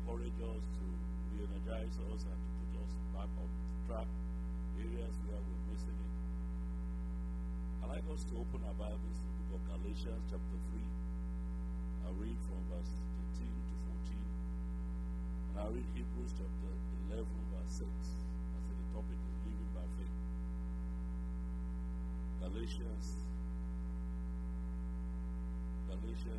encourage us, to re-energize us, and to put us back on track, areas where we're missing it. I'd like us to open our Bibles to the book of Galatians chapter 3. I'll read from verse 13 to 14. And I'll read Hebrews chapter 11 verse 6. I said the topic is living by faith. Galatians 3,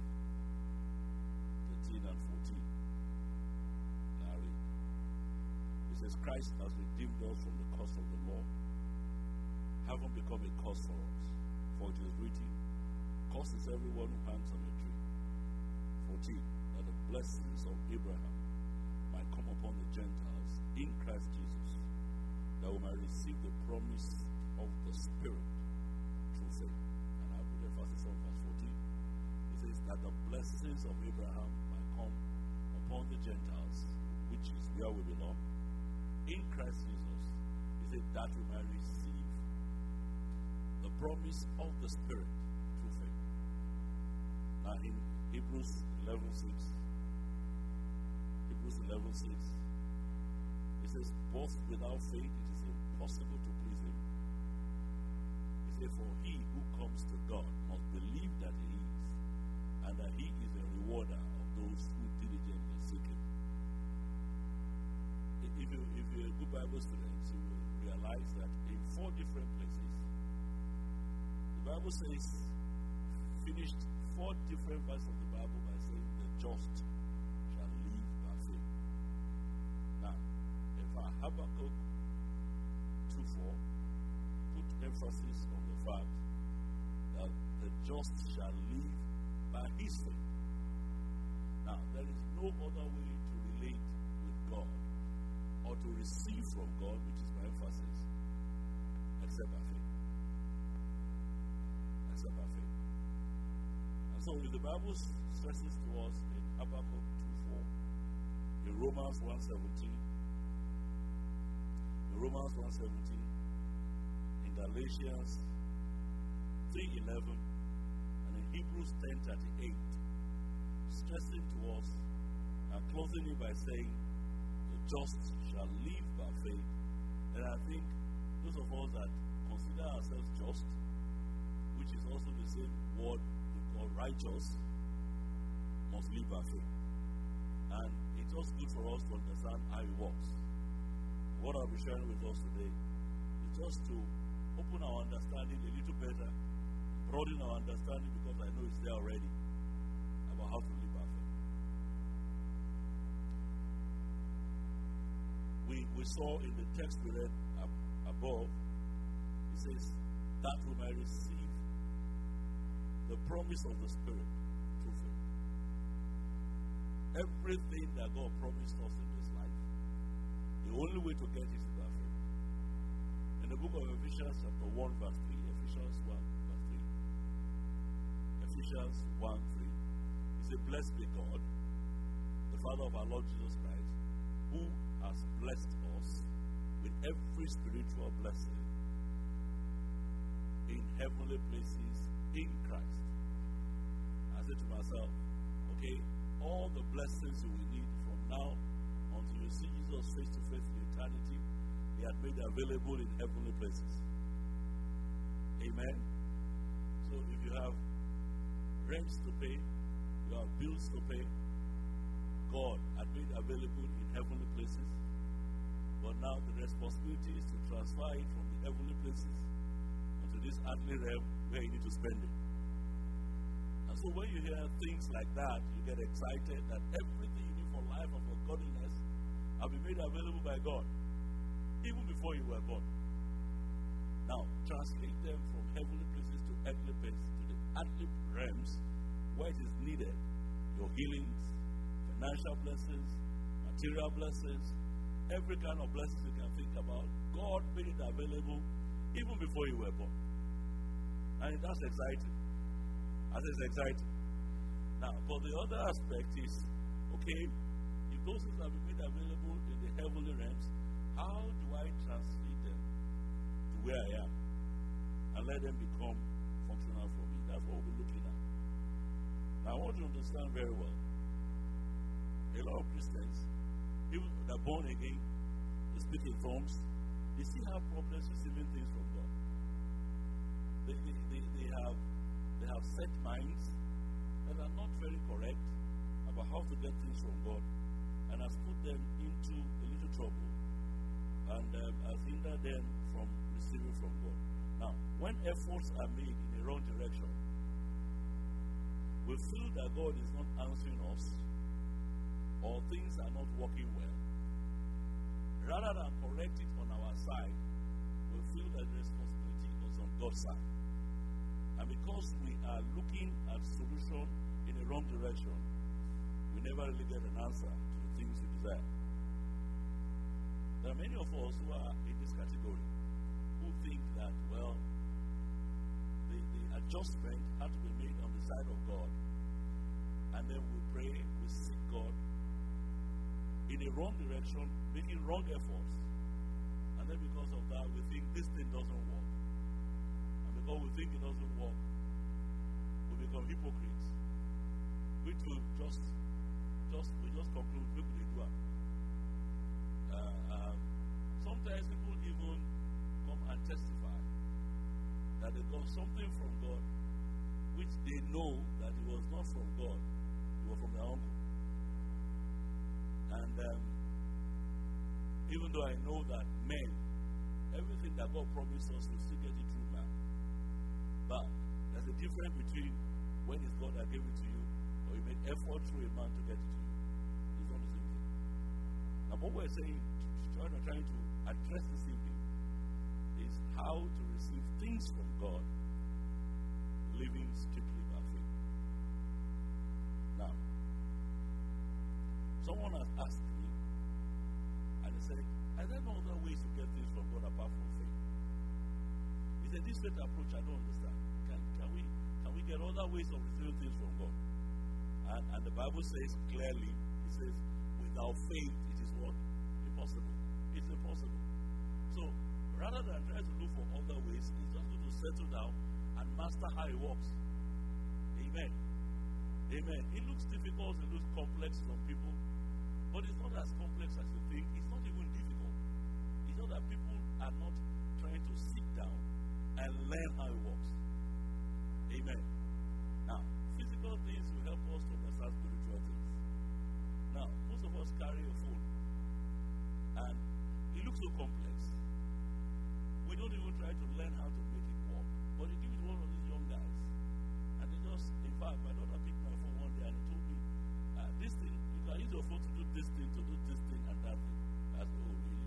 13 and 14. Now read. It says, Christ has redeemed us from the curse of the law, having become a curse for us. For it is written, cursed is everyone who hangs on a tree. 14. That the blessings of Abraham might come upon the Gentiles in Christ Jesus, that we might receive the promise of the Spirit through faith. And I put emphasis on verse 14. It says that the blessings of Abraham might come upon the Gentiles, which is where we belong, in Christ Jesus. He said that we might receive the promise of the Spirit through faith. Now in Hebrews 11:6, it says, both without faith it is impossible to please Him. He said, for he who comes to God must believe that He is, and that He is a rewarder of those who diligently seek Him. If you're a good Bible student, you will realize that in 4 different places, the Bible says, finished 4 different verses of the Bible by saying, the just shall live by faith. Now, if Habakkuk 2:4 put emphasis on the fact that the just shall live by his faith. Now, there is no other way to relate with God or to receive from God, which is my emphasis, except by faith. Except by faith. And so, if the Bible stresses to us in Habakkuk 2:4, in Romans 1:17, in Galatians 3:11, and in Hebrews 10:38, stressing to us and closing it by saying, the just shall live by faith. And I think those of us that consider ourselves just, which is also the same word we call righteous, must live by faith. And it's just good for us to understand how it works. What I'll be sharing with us today is just to open our understanding a little better, broaden our understanding, because I know it's there already, about how to live by faith. We saw in the text we read above, it says that we might receive the promise of the Spirit through faith. Everything that God promised us in this life, the only way to get it is by faith. In the book of Ephesians chapter 1 verse 3, Ephesians 1 verse 3, Ephesians 1:3, it says, blessed be God, the Father of our Lord Jesus Christ, who has blessed us with every spiritual blessing in heavenly places in Christ. I said to myself, okay, all the blessings you will need from now until you see Jesus face to face in eternity, He had made available in heavenly places. Amen. So if you have rents to pay, you have bills to pay, God had made available in heavenly places. But now the responsibility is to transfer it from the heavenly places onto this earthly realm where you need to spend it. And so when you hear things like that, you get excited that everything you need for life and for godliness have been made available by God, even before you were born. Now, translate them from heavenly places to earthly places, to the earthly realms where it is needed. Your healings, financial blessings, material blessings, every kind of blessings you can think about, God made it available even before you were born. And that's exciting. I say it's exciting. Now, but the other aspect is, okay, if those things have been made available in the heavenly realms, how do I translate them to where I am and let them become functional for me? That's what we'll be looking at. Now, I want you to understand very well A lot of Christians, even that are born again, they speak in tongues, they still have problems receiving things from God. They have set minds that are not very correct about how to get things from God, and has put them into a little trouble, and has hindered them from receiving from God. Now, when efforts are made in the wrong direction, we feel that God is not answering us, or things are not working well. Rather than correct it on our side, we feel that the responsibility is on God's side. And because we are looking at solution in the wrong direction, we never really get an answer to the things we desire. There are many of us who are in this category who think that, well, the adjustment had to be made on the side of God, and then we pray, we seek God in the wrong direction, making wrong efforts, and then because of that, we think this thing doesn't work. And because we think it doesn't work, we become hypocrites. We just conclude people they do it. Sometimes people even come and testify that they got something from God, which they know that it was not from God, it was from their uncle. And even though I know that men, everything that God promised us, will still get it through man. But there's a difference between when it's God that gave it to you, or you make effort through a man to get it to you. It's not the same thing. Now, what we're saying, trying to address this evening, is how to receive things from God, living strictly by faith. Now, someone has asked me, and he said, are there no other ways to get things from God apart from faith? He said, this faith approach I don't understand. Can we get other ways of receiving things from God? And the Bible says clearly, it says, without faith it is what? Impossible. It's impossible. So, rather than try to look for other ways, it's just going to settle down and master how it works. Amen. Amen. It looks difficult, it looks complex to some people, but it's not as complex as you think. It's not even difficult. It's not that people are not trying to sit down and learn how it works. Amen. Now, physical things will help us to understand spiritual things. Now, most of us carry a phone, and it looks so complex. We don't even try to learn how to make it work. But you give it to one of these young guys, and they just, in fact, my daughter picked my phone one day and he told me, this thing, you can use your phone to do this thing, and that thing. I said, oh, really?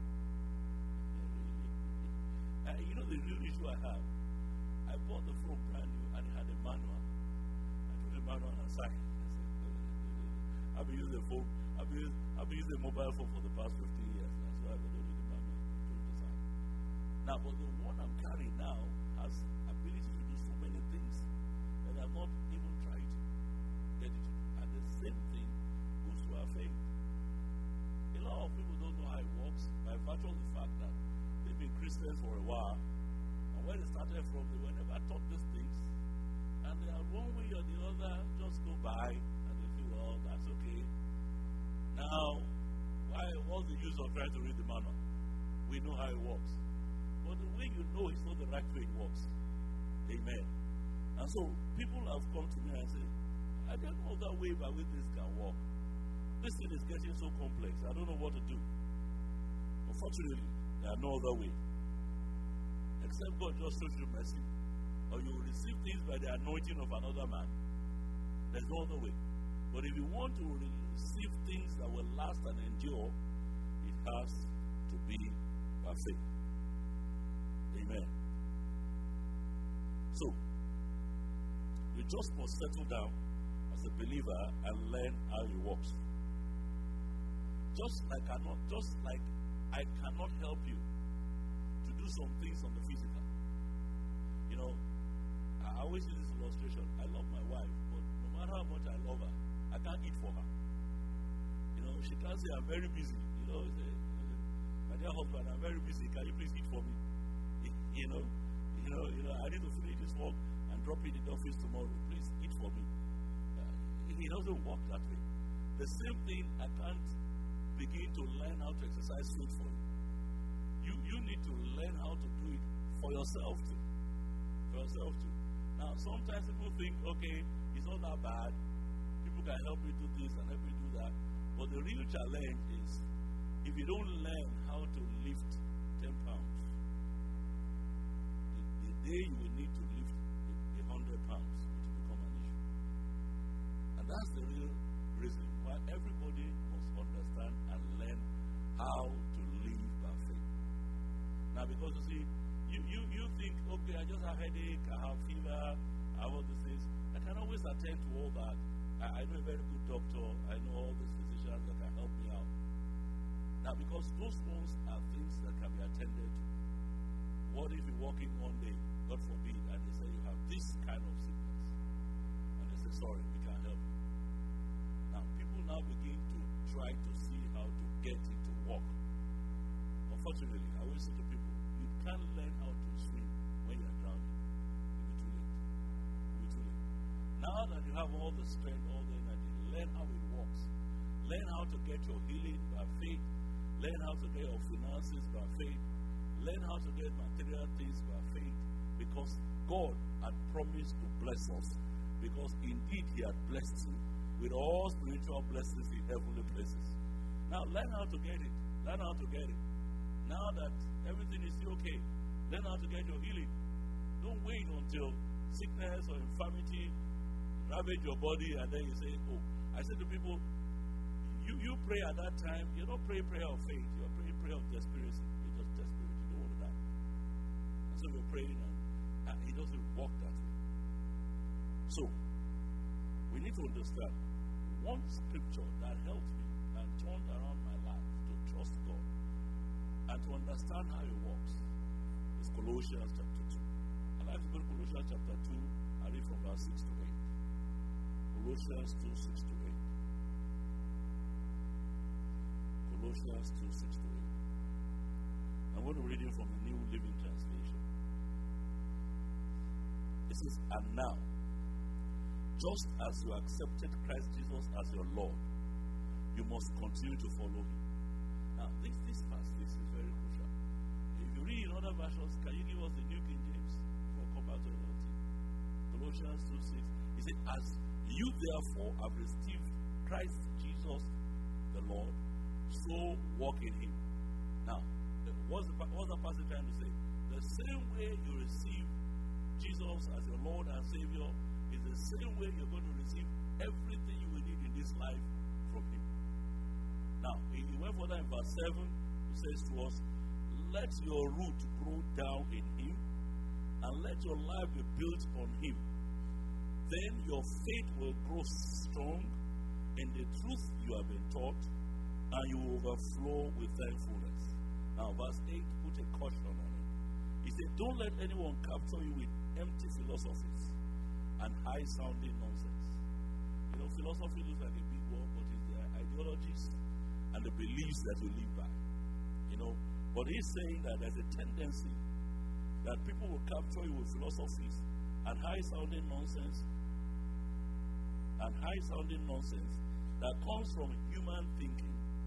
Yeah, really? You know the real issue I have? I bought the phone brand new and it had a manual. I put the manual aside. I said, I've been using the phone, I've been using a mobile phone for the past 15 years. That's why I don't need the manual. I put it aside. Now, but the one I'm carrying now has ability to do so many things that I've not even tried to get it to do. And the same thing goes to our faith. A lot of people don't know how it works by virtue of the fact that they've been Christians for a while, and where they started from, they were never taught these things, and they are one way or the other just go by, and they feel, well, that's okay. Now, what's the use of trying to read the manual? We know how it works. But the way you know it's not the right way it works. Amen. And so, people have come to me and said, I don't know that way by which this can work. This thing is getting so complex, I don't know what to do. Unfortunately, there are no other way. Except God just shows you mercy, or you will receive things by the anointing of another man. There's no other way. But if you want to receive things that will last and endure, it has to be by faith. Amen. So, you just must settle down as a believer and learn how it works. Just like I cannot help you to do some things on the physical. You know, I always use this illustration. I love my wife, but no matter how much I love her, I can't eat for her. You know, she can't say I'm very busy. You know, say, my dear husband, I'm very busy. Can you please eat for me? You know, I need to finish this work and drop it in the office tomorrow. Please eat for me. It doesn't work that way. The same thing, I can't begin to learn how to exercise faith for you. You need to learn how to do it for yourself too. For yourself too. Now, sometimes people think, okay, it's not that bad. People can help me do this and help me do that. But the real challenge is, if you don't learn how to lift 10 pounds, the day you will need to lift 100 pounds, it will become an issue. And that's the real reason why everybody must understand and learn how to live by faith. Now, because you see, you think, okay, I just have a headache, I have fever, I have all these things. I can always attend to all that. I know a very good doctor, I know all these physicians that can help me out. Now, because those ones are things that can be attended to. What if you walk in one day, God forbid, and they say you have this kind of sickness? And they say, sorry, we can't help you. Now, people now begin to try to see how to get it to work. Unfortunately, I always say to people, you can't learn how to swim when you're drowning. It will be too late. It will be too late. Now that you have all the strength, all the energy, learn how it works. Learn how to get your healing by faith. Learn how to get your finances by faith. Learn how to get material things by faith. Because God had promised to bless us. Because indeed He had blessed you with all spiritual blessings in heavenly places. Now learn how to get it. Learn how to get it. Now that everything is still okay, learn how to get your healing. Don't wait until sickness or infirmity ravage your body and then you say, oh, I said to people, you pray at that time, you don't pray prayer of faith, you're praying prayer of desperation. You're just desperate, you don't want to die. And so we're praying and it doesn't work that way. So, we need to understand one scripture that helped me and turned around my life to trust God and to understand how it works is Colossians chapter 2. I'd like to go to Colossians chapter 2 and read from verse 6 to 8. Colossians 2, 6 to 8. Colossians 2, 6 to 8. I'm going to read it from the New Living Translation. It says, and now, just as you accepted Christ Jesus as your Lord, you must continue to follow Him. Now, this verse is very crucial. If you read in other versions, can you give us the New King James for compared to NLT? Colossians 2, 6. He said, as you therefore have received Christ Jesus the Lord, so walk in Him. Now, what's the passage trying to say? The same way you receive Jesus as your Lord and Savior is the same way you're going to receive everything you will need in this life from Him. Now, he went further in verse 7, he says to us, let your root grow down in Him and let your life be built on Him. Then your faith will grow strong in the truth you have been taught, and you will overflow with thankfulness. Now, verse 8, put a caution on it. He said, don't let anyone capture you with empty philosophies and high-sounding nonsense. You know, philosophy looks like a big word, but it's the ideologies and the beliefs that you live by. You know, but he's saying that there's a tendency that people will capture you with philosophies and high-sounding nonsense that comes from human thinking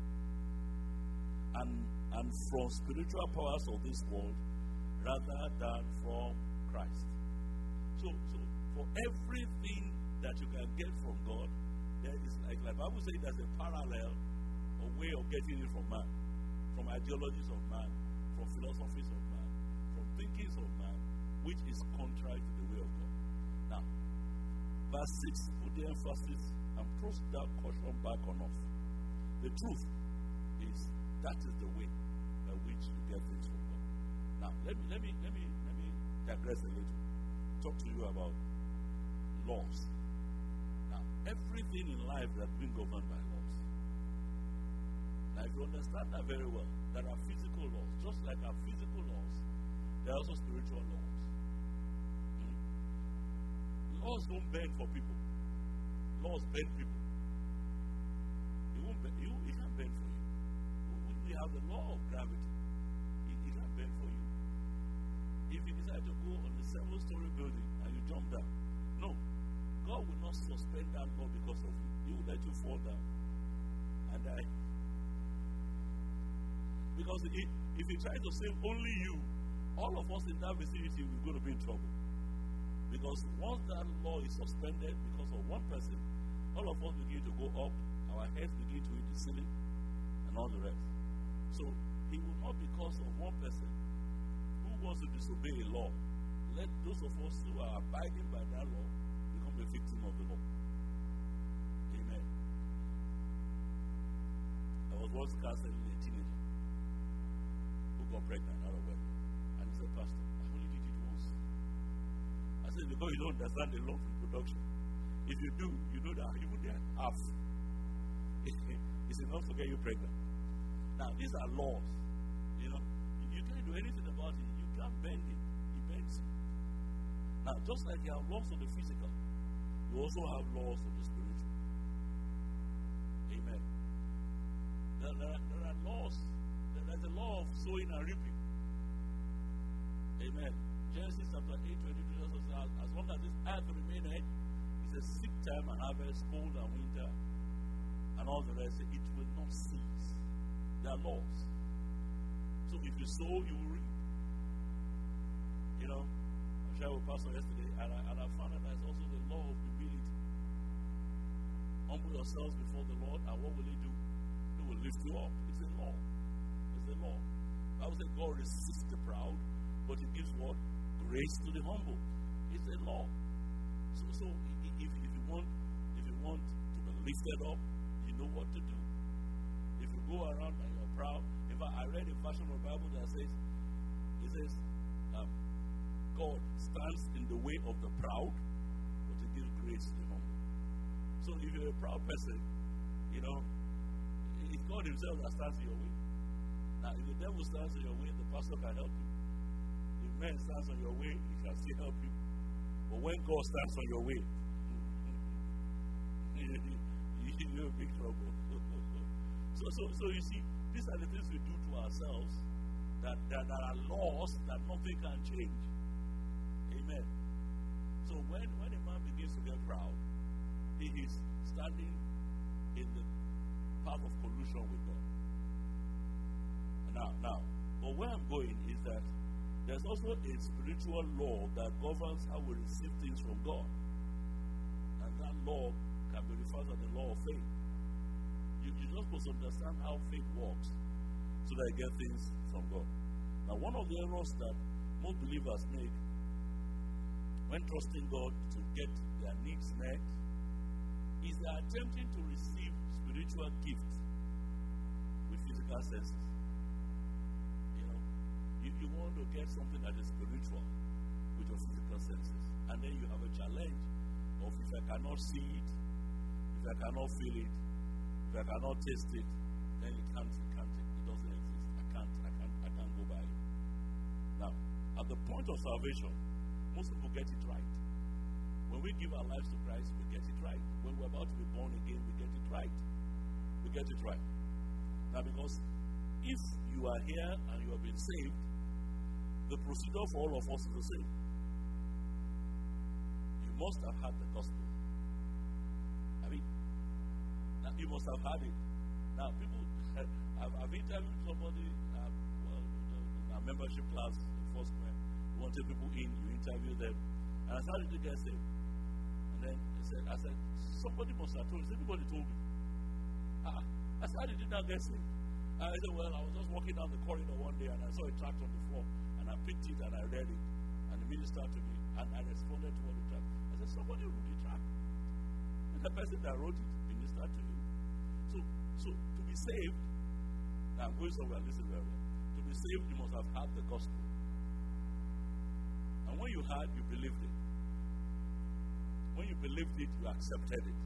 and from spiritual powers of this world rather than from Christ. So for everything that you can get from God, there is like Bible says there's a parallel or way of getting it from man, from ideologies of man, from philosophies of man, from thinkings of man, which is contrary to the way of God. Now, verse 6 put the emphasis and throws that caution back on us. The truth is that is the way by which you get things from God. Now, let me digress a little. Talk to you about laws. Now, everything in life that's been governed by laws. Now, if you understand that very well, there are physical laws. Just like our physical laws, there are also spiritual laws. Laws don't bend for people. Laws bend people. It can't bend for you. We have the law of gravity. It can't bend for you. If you decide to go on a 7-story building and you jump down, no, God will not suspend that law because of you. He will let you fall down. and die. Because if he tries to save only you, all of us in that vicinity will go to be in trouble. Because once that law is suspended because of one person, all of us begin to go up, our heads begin to hit the ceiling, and all the rest. So it will not be because of one person who wants to disobey a law. Let those of us who are abiding by that law become a victim of the law. Amen. I was once counseling a teenager who got pregnant out of wedlock. And he said, Pastor, I only did it once. I said, because you don't understand the law of reproduction. If you do, you know that even there half is enough to get you pregnant. Now, these are laws. You know, you can't do anything about it. You can't bend it. It bends you. Now, just like you have laws of the physical, you also have laws of the spiritual. Amen. There are laws. There's a law of sowing and reaping. Amen. Genesis chapter 8:22 also says, as long as this earth remaineth, it's a seed time and harvest, cold and winter, and all the rest, it will not cease. There are laws. So if you sow, you will reap. You know, I shared with Pastor yesterday, and I found that there's also the law of humility. Humble yourselves before the Lord, and what will He do? He will lift you up. It's a law. It's a law. I would say God resists the proud, but He gives what? Grace to the humble. It's a law. So if you want to be lifted up, you know what to do. If you go around and you're proud, in fact, I read a version of the Bible that says, God stands in the way of the proud, but He gives grace to the humble. So if you're a proud person, you know, it's God Himself that stands in your way. Now, if the devil stands in your way, the pastor can help you. If man stands on your way, he can still help you. But when God stands on your way, you're in big trouble. So you see, these are the things we do to ourselves that are laws that nothing can change. Amen. So when a man begins to get proud, he is standing in the path of collusion with God. Now, but where I'm going is that there's also a spiritual law that governs how we receive things from God. And that law can be referred to the law of faith. You're just supposed to understand how faith works so that you get things from God. Now, one of the errors that most believers make when trusting God to get their needs met is they're attempting to receive spiritual gifts with physical senses. You want to get something that is spiritual with your physical senses. And then you have a challenge of if I cannot see it, if I cannot feel it, if I cannot taste it, then it doesn't exist. I can't go by it. Now, at the point of salvation, most people get it right. When we give our lives to Christ, we get it right. When we're about to be born again, we get it right. We get it right. Now, because if you are here and you have been saved, the procedure for all of us is the same. You must have had the gospel. I mean, you must have had it. Now, people, I've interviewed somebody, in our membership class in Foursquare. You wanted people in, you interview them. And I started to get saved. And then I said, somebody must have told you. Everybody told me. I said, how did you not get saved? I said, well, I was just walking down the corridor one day and I saw a tract on the floor. And I picked it and I read it. And the minister to me. And I responded to what the tract. I said, somebody wrote the tract. And the person that wrote it ministered to you. So to be saved, now I'm going somewhere, listen very well. To be saved, you must have had the gospel. And when you had, you believed it. When you believed it, you accepted it.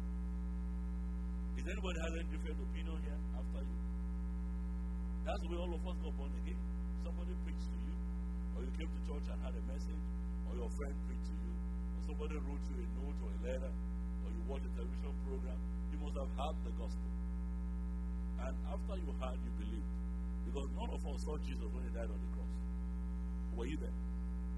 Is anybody has any different opinion here after you? That's the way all of us got born again. Somebody preached to you, or you came to church and had a message, or your friend preached to you, or somebody wrote you a note or a letter, or you watched a television program. You must have had the gospel. And after you had, you believed. Because none of us saw Jesus when He died on the cross. Were you there?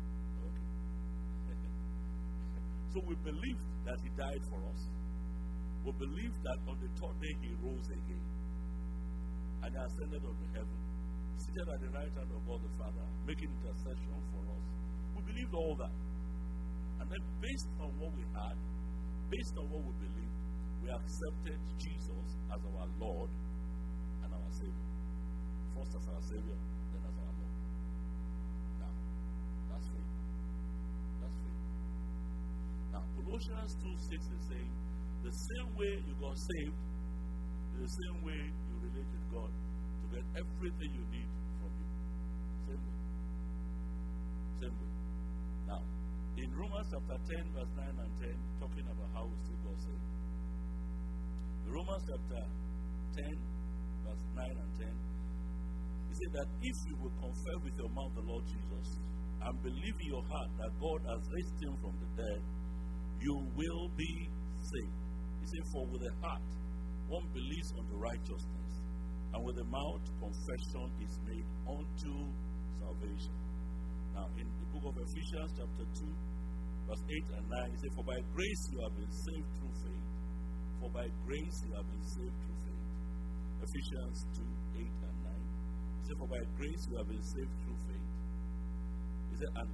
Okay. So we believed that He died for us. We believe that on the third day he rose again and ascended unto heaven, seated at the right hand of God the Father, making intercession for us. We believed all that. And then based on what we had, based on what we believed, we accepted Jesus as our Lord and our Savior. First as our Savior, then as our Lord. Now, that's faith. That's faith. Now, Colossians 2:6 is saying, the same way you got saved, the same way you relate with God to get everything you need from Him. Same way. Same way. Now, in Romans chapter 10, verse 9 and 10, talking about how we still got saved. In Romans chapter 10, verse 9 and 10, he said that if you will confess with your mouth the Lord Jesus and believe in your heart that God has raised Him from the dead, you will be saved. He said, for with the heart one believes unto righteousness, and with the mouth confession is made unto salvation. Now, in the book of Ephesians, chapter 2, verse 8 and 9, he said, for by grace you have been saved through faith. For by grace you have been saved through faith. Ephesians 2, 8 and 9. He said, for by grace you have been saved through faith. He said, and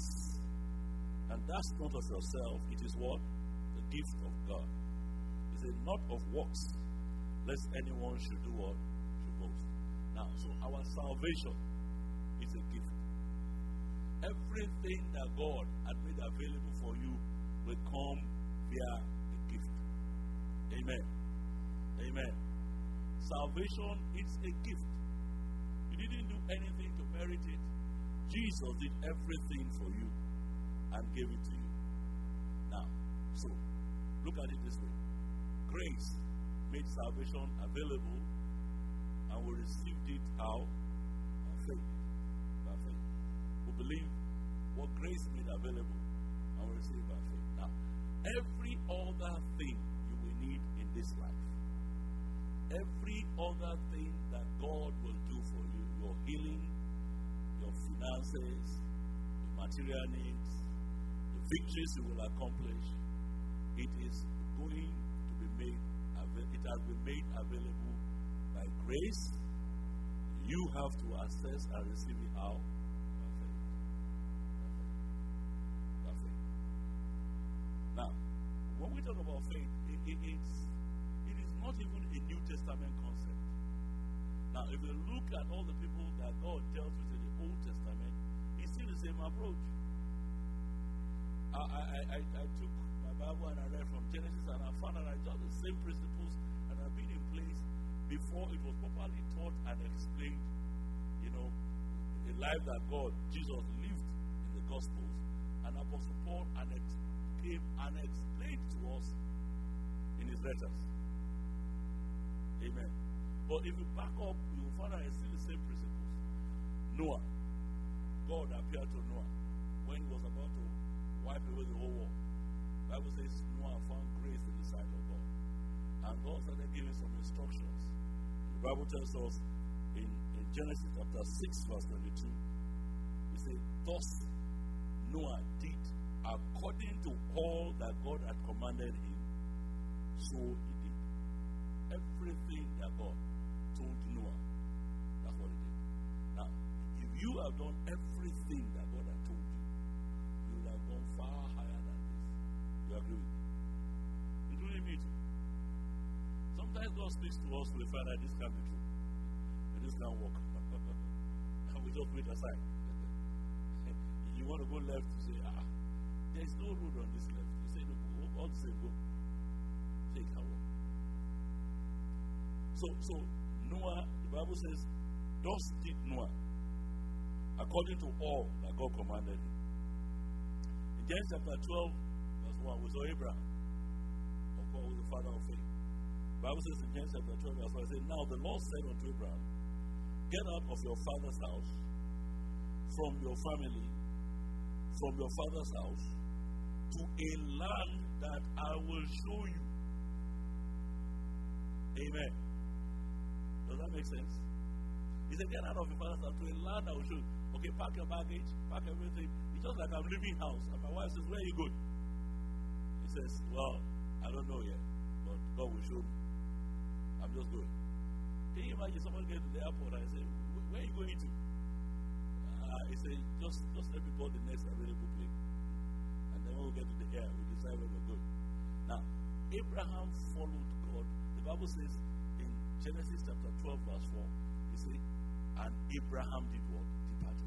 that's not of yourself. It is what? The gift of God. He said, not of works, lest anyone should do what? Should boast. Now, so our salvation is a gift. Everything that God had made available for you will come via a gift. Amen. Amen. Salvation is a gift. You didn't do anything to merit it. Jesus did everything for you and gave it to you. Now, so, look at it this way. Grace made salvation available, and we received it how? By faith. By faith. We believe what grace made available, and we receive it by faith. Now, every other thing you will need in this life, every other thing that God will do for you, your healing, your finances, your material needs, the victories you will accomplish, it is going to be made available. It has been made available by grace. You have to access and receive it how? By faith. By faith. Now, when we talk about faith, it is not even a New Testament concept. Now, if you look at all the people that God dealt with in the Old Testament, it's still the same approach. I took my Bible and I read from Genesis, and I found that I taught the same principles and have been in place before it was properly taught and explained. You know, the life that Jesus lived in the Gospels, and Apostle Paul came and explained to us in his letters. Amen. But if you back up, you will find that it's still the same principles. Noah. God appeared to Noah when he was about to wipe away the whole world. The Bible says Noah found grace in the sight of God. And God started giving some instructions. The Bible tells us in Genesis chapter 6, verse 22, it says, thus Noah did according to all that God had commanded him, so he did. Everything that God told Noah, that's what he did. Now, if you have done everything that God had told you, you will have gone far higher than this. You agree with me? Including me too. Sometimes God speaks to us, we find that this can't be true. And this can't work. And we just wait aside. You want to go left, you say, there is no road on this left. You say, no, all the same, go. Say, it can't work. So Noah, the Bible says, thus did Noah, according to all that God commanded him. In Genesis chapter 12, verse 1, we saw Abraham, of course, was the father of faith. The Bible says in Genesis chapter 12, verse 1, it says, now the Lord said unto Abraham, get out of your father's house, from your family, from your father's house, to a land that I will show you. Amen. Does that make sense? He said, get out of your father's house to a land I will show you. Okay, pack your baggage, pack everything. It's just like I'm leaving house. And my wife says, where are you going? He says, well, I don't know yet, but God will show me. I'm just going. Can you imagine someone get to the airport and I say, where are you going to? He said, just let me board the next available plane. And then when we get to the air, we decide where we're going. Now, Abraham followed God. The Bible says in Genesis chapter 12, verse 4, he said, and Abraham did what? Departed.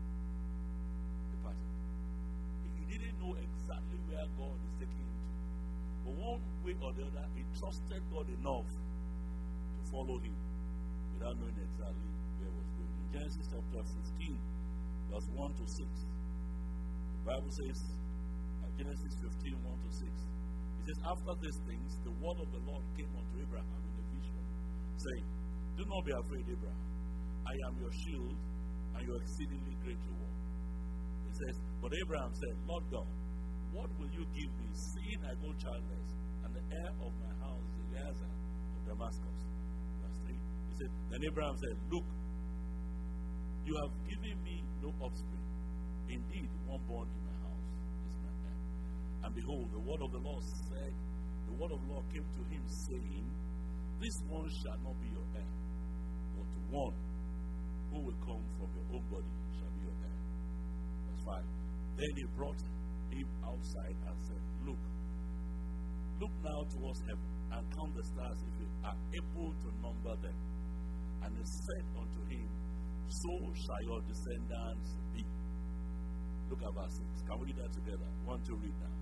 He didn't know exactly where God is taking him to. But one way or the other, he trusted God enough to follow him without knowing exactly where he was going. In Genesis chapter 15, verse 1 to 6, the Bible says, Genesis 15, 1 to 6, it says, after these things, the word of the Lord came unto Abraham in a vision, saying, do not be afraid, Abraham. I am your shield and your exceedingly great reward. It says, but Abraham said, Lord God, what will you give me, seeing I go childless, and the heir of my house is Eliezer of Damascus? Verse 3, he said, then Abraham said, look, you have given me no offspring. Indeed, one born in my house is my heir. And behold, the word of the Lord came to him, saying, this one shall not be your heir, but one who will come from your own body shall be your heir. Verse 5. Then he brought him outside and said, look now towards heaven, and count the stars if you are able to number them. And he said unto him, so shall your descendants be. Look at verse 6. Can we read that together? 1 to read now.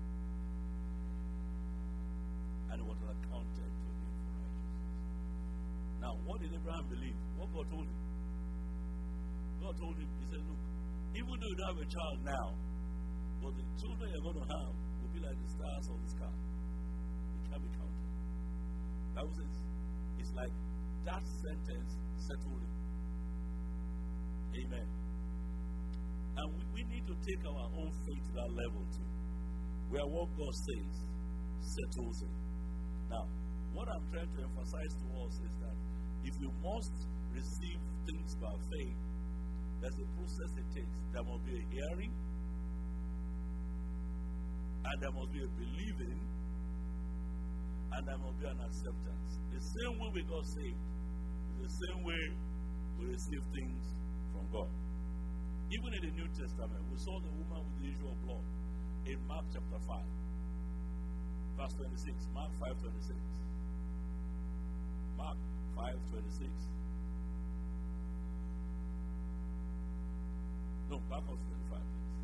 And it was accounted to him for righteousness. Now, what did Abraham believe? What God told him? God told him, he said, look, even though you don't have a child now, but the children you're going to have will be like the stars of the sky. It can be counted. That was it. It's like that sentence settled it. Amen. And we need to take our own faith to that level too, where what God says settles it. Now, what I'm trying to emphasize to us is that if you must receive things by faith, there's a process it takes. There must be a hearing, and there must be a believing, and there must be an acceptance. The same way we got saved is the same way we receive things from God. Even in the New Testament, we saw the woman with the issue of blood in Mark chapter 5, verse 26. Mark 5:26. Mark 5:26. No, back of 25, please.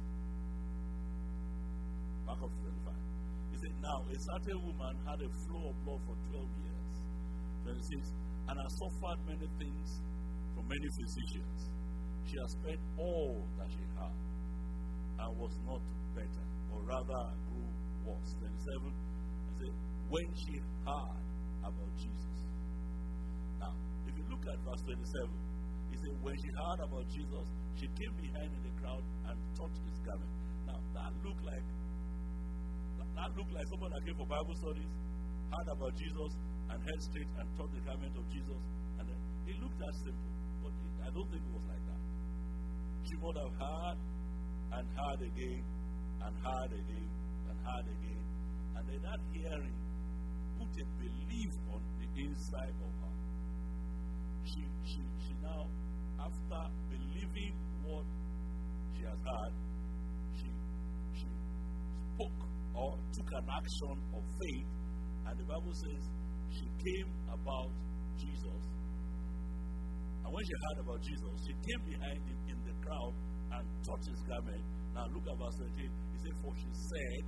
Back of 25. He said, now a certain woman had a flow of blood for 12 years. 26. And has suffered many things from many physicians. She has spent all that she had and was not better, or rather grew worse. 27. He said, when she heard about Jesus. Now, if you look at verse 27, he said, when she heard about Jesus, she came behind in the crowd and touched his garment. Now, that looked like someone that came for Bible studies, heard about Jesus, and head straight and touched the garment of Jesus. And then it looked that simple, but I don't think it was like that. She would have heard and heard again, and heard again, and heard again. And then that hearing put a belief on the inside of her. She now, after believing what she has heard, she spoke or took an action of faith, and the Bible says she came about Jesus. And when she heard about Jesus, she came behind him in the crowd and touched his garment. Now look at verse 13. He said, for she said,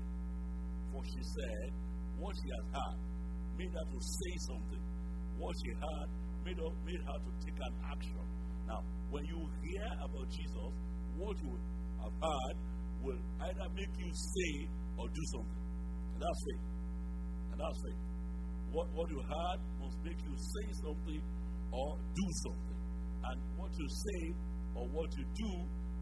what she has heard made her to say something. What she heard made her to take an action. Now, when you hear about Jesus, what you have heard will either make you say or do something. And that's faith. What you heard must make you say something or do something. And what you say or what you do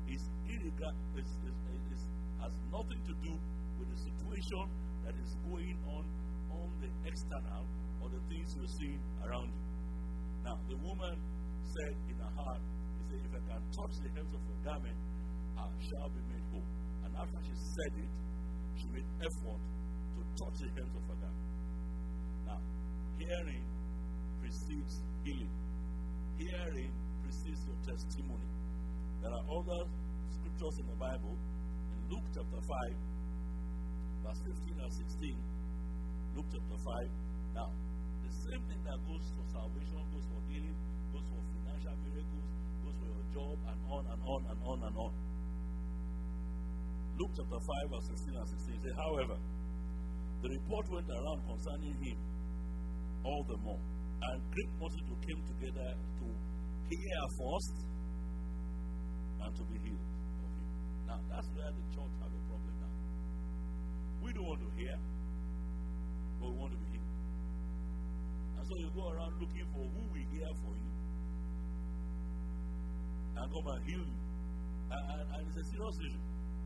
has nothing to do with the situation that is going on the external or the things you're seeing around you. Now, the woman said in her heart, he said, if I can touch the hems of her garment, I shall be made whole. And after she said it, she made effort to touch the hems of her garment. Now, hearing precedes healing. Hearing precedes your testimony. There are other scriptures in the Bible. In Luke chapter 5, verse 15 and 16. Luke chapter 5. Now, the same thing that goes for salvation, goes for healing, goes for financial miracles, goes for your job, and on and on and on and on. Luke chapter 5, verse 16 and 16 says, however, the report went around concerning him all the more, and great multitude came together to hear first and to be healed of him. Now, that's where the church have a problem now. We don't want to hear, but we want to be healed. And so you go around looking for who will hear for you and come and heal you. And it's a serious issue.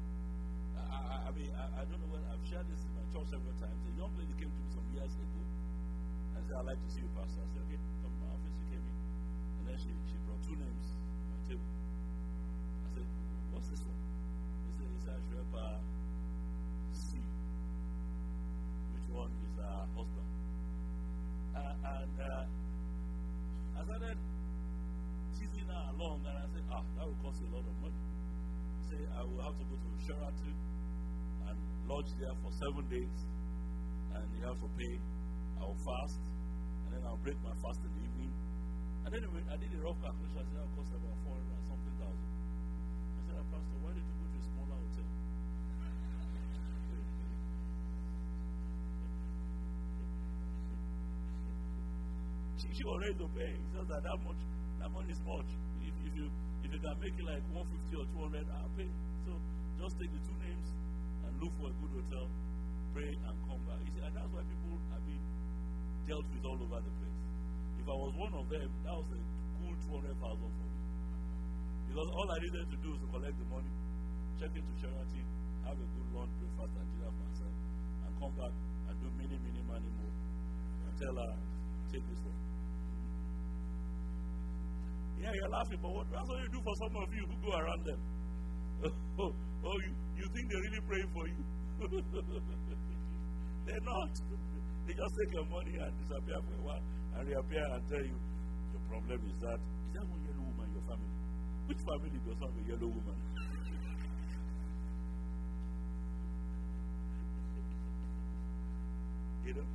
I don't know when I've shared this in my church several times. A young lady came to me some years ago and said, I'd like to see you, Pastor. I said, okay, come to my office. She came in. And then she brought two names on my table. I said, what's this one? He said, it's Shreba C. Which one is her husband? And I started teasing her along, and I said, that will cost a lot of money. Say, I will have to go to Sheraton and lodge there for 7 days, and you have to pay. I will fast, and then I'll break my fast in the evening. And then I did a rough calculation. I said that will cost about 400 and something thousand. I said, Pastor, why did you go to a smaller hotel? she was ready to pay. It's just that money is much. If you can make it like 150 or 200, I'll pay. So just take the two names and look for a good hotel, pray and come back. You see, and that's why people have been dealt with all over the place. If I was one of them, that was a cool 200,000 for me. Because all I needed to do is to collect the money, check into Sheraton, have a good lunch, breakfast, and dinner for myself, and come back and do many money more. And tell her, take this one. Yeah, you're laughing, but that's what you do for some of you who go around them. You think they're really praying for you? They're not. They just take your money and disappear for a while and reappear and tell you, your problem is that one yellow woman in your family? Which family does not have a yellow woman? You know?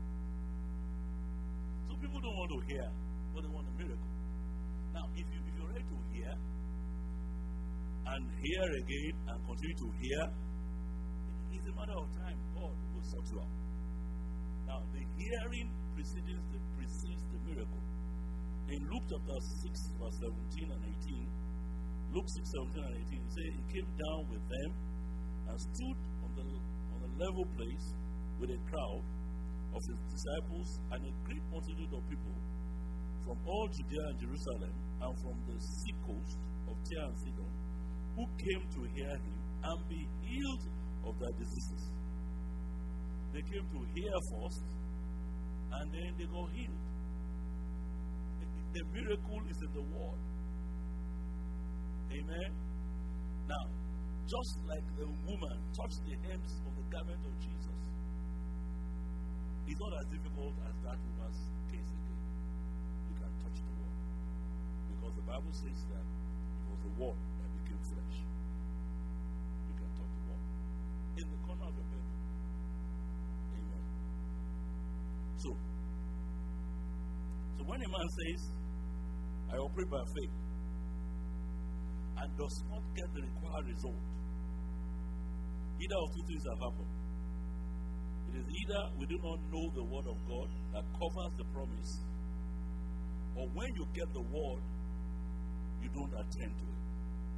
So people don't want to hear, but they want a miracle. Now, if you're ready to hear and hear again and continue to hear, it's a matter of time. God will sort you out. Now, the hearing precedes the miracle. In Luke chapter 6, verse 17 and 18, Luke 6, 17 and 18, it says, he came down with them and stood on a level place with a crowd of his disciples and a great multitude of people from all Judea and Jerusalem and from the sea coast of Tyre and Sidon, who came to hear him and be healed of their diseases. They came to hear first, and then they got healed. The miracle is in the word. Amen? Now, just like the woman touched the hems of the garment of Jesus, it's not as difficult as that woman's case again. You can touch the word. Because the Bible says that it was the word that became flesh. You can touch the word. In the corner of your bedroom. Amen. So when a man says, I operate by faith, and does not get the required result, either of two things have happened. It is either we do not know the word of God that covers the promise, or when you get the word, you don't attend to it.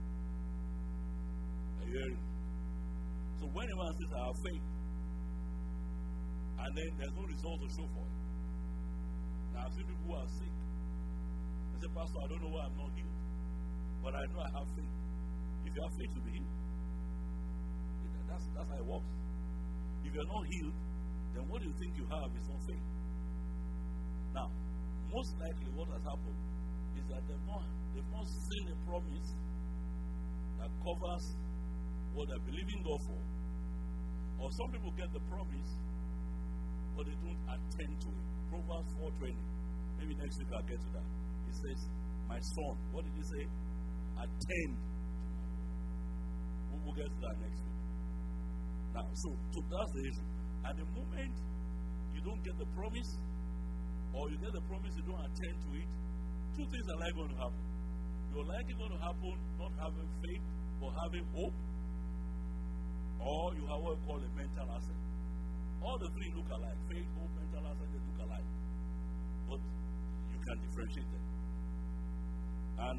Are you hearing? So when a man says, I have faith, and then there's no result to show for it. Now I've seen people who are sick. They say, Pastor, I don't know why I'm not healed, but I know I have faith. If you have faith, you'll be healed. That's how it works. If you're not healed, then what do you think you have is not faith. Now, most likely what has happened is that they've not seen a promise that covers what they're believing God for. Or some people get the promise, but they don't attend to it. Proverbs 4:20. Maybe next week I'll get to that. It says, my son, what did he say? Attend to my word. We'll get to that next week. Now, so that's the issue. At the moment you don't get the promise, or you get the promise, you don't attend to it, two things are likely going to happen. You're likely going to happen not having faith, but having hope, or you have what we call a mental asset. All the three look alike. Faith, hope, mental asset, they look alike. But you can differentiate them. And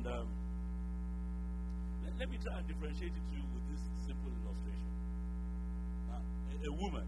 let me try and differentiate it to you with this simple illustration. Now, a woman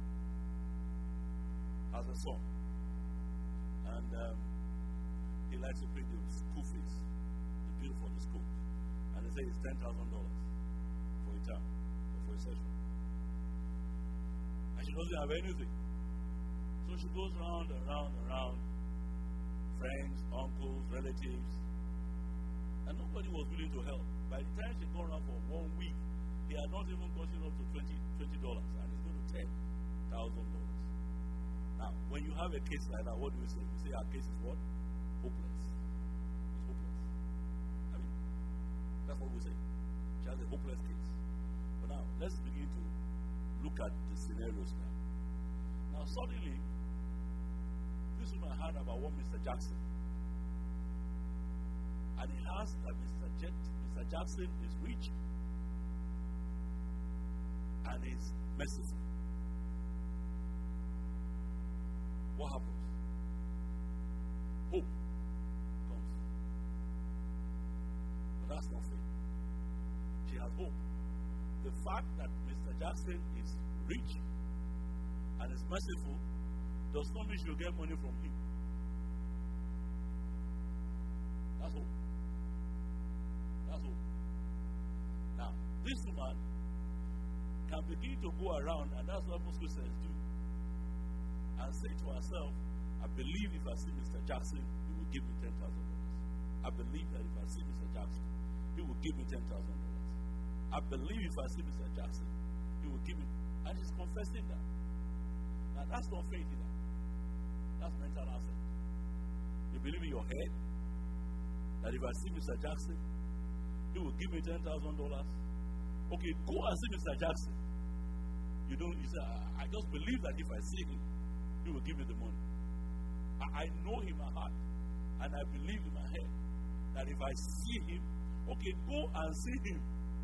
has a son, and he likes to pay the school fees, the bill for the school, and they say it's $10,000 for a term or for a session, and she doesn't have anything. So she goes round and round and round, friends, uncles, relatives, and nobody was willing to help. By the time she gone around for 1 week, he had not even gotten up to $20, and it's going to $10,000. Now, when you have a case like that, what do we say? We say our case is what? Hopeless. It's hopeless. I mean, that's what we say. She has a hopeless case. But now, let's begin to look at the scenarios now. Now, suddenly, this woman heard about what Mr. Jackson. And he has that Mr. Jackson is rich and is merciful. What happens? Hope comes. But that's not faith. She has hope. The fact that Mr. Jackson is rich and is merciful does not mean she'll get money from him. That's hope. That's hope. Now, this woman can begin to go around, and that's what most Christians do, and say to herself, I believe if I see Mr. Jackson, he will give me $10,000. I believe that if I see Mr. Jackson, he will give me $10,000. I believe if I see Mr. Jackson, he will give me. And she's confessing that. Now, that's not faith either. That's mental asset. You believe in your head that if I see Mr. Jackson, he will give me $10,000. Okay, go and see Mr. Jackson. You say, I just believe that if I see him, he will give me the money. I know in my heart, and I believe in my head that if I see him, okay, go and see him.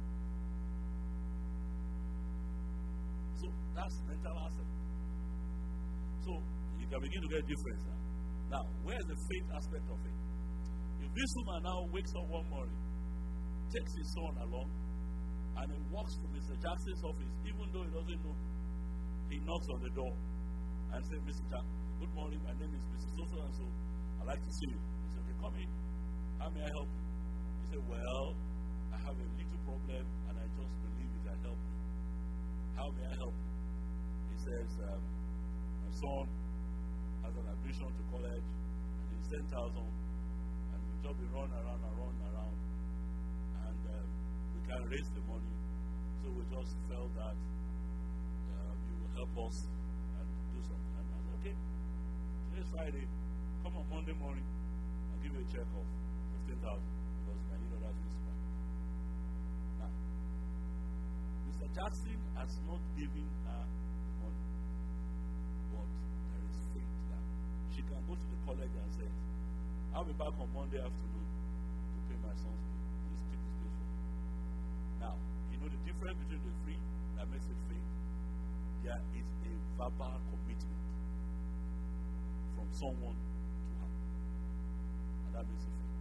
So that's mental asset. So you can begin to get a difference now. Now, where's the faith aspect of it? If this woman now wakes up one morning, takes his son along, and he walks to Mr. Jackson's office, even though he doesn't know him, he knocks on the door and says, Mr. Jack, good morning, my name is Mr. So-and-so. I'd like to see you. He said, okay, come in. How may I help you? He said, well, I have a little problem, and I just believe you can help me. How may I help you? He says, my son has an admission to college, and he's 10,000, and we just be run around, and we can't raise the money, so we just felt that you will help us and do something. And I said, okay, today's Friday, come on Monday morning, I'll give you a check of 15,000 because I need other things back. Now, Mr. Jackson has not given her the money, but there is faith that she can go to the college and say, I'll be back on Monday afternoon to pay my son's bill. Please keep this place for me. Now, you know the difference between the three that makes it faith? There is a verbal commitment from someone to her. And that makes it faith.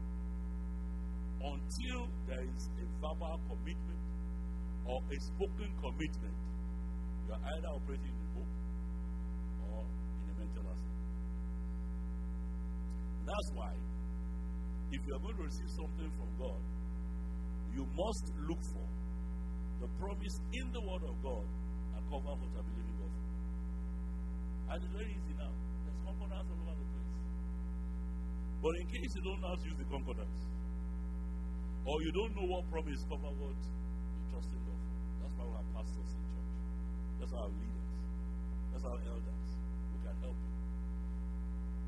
Until there is a verbal commitment or a spoken commitment, you are either operating in hope or in a mental asset. That's why, if you are going to receive something from God, you must look for the promise in the Word of God and cover what you are believing God for. And it's very easy now. There's concordance all over the place. But in case you don't know how to use the concordance, or you don't know what promise cover what you trust in God for, that's why we have pastors in church. That's our leaders. That's our elders who can help you.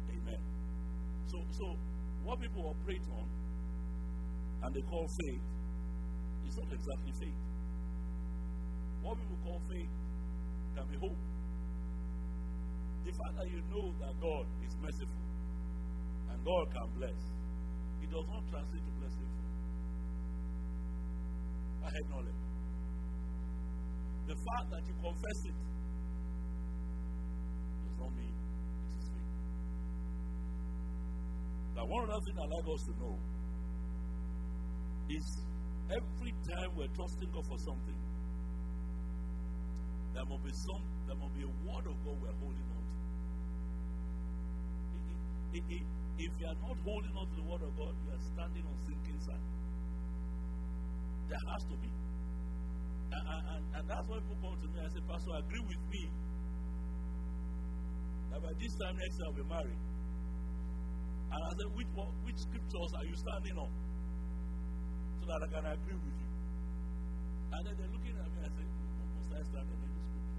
So what people operate on and they call faith is not exactly faith. What people call faith can be hope. The fact that you know that God is merciful and God can bless, it does not translate to blessing. I had knowledge. The fact that you confess it does not mean it is faith. Now, one other thing I'd like us to know is every time we're trusting God for something, there must be a word of God we're holding on to. If you are not holding on to the word of God, you are standing on sinking sand. There has to be. And that's why people come to me and say, Pastor, agree with me that by this time next year I'll be married. And I said, which scriptures are you standing on? So that I can agree with you. And then they're looking at me and say, must I stand on any scripture?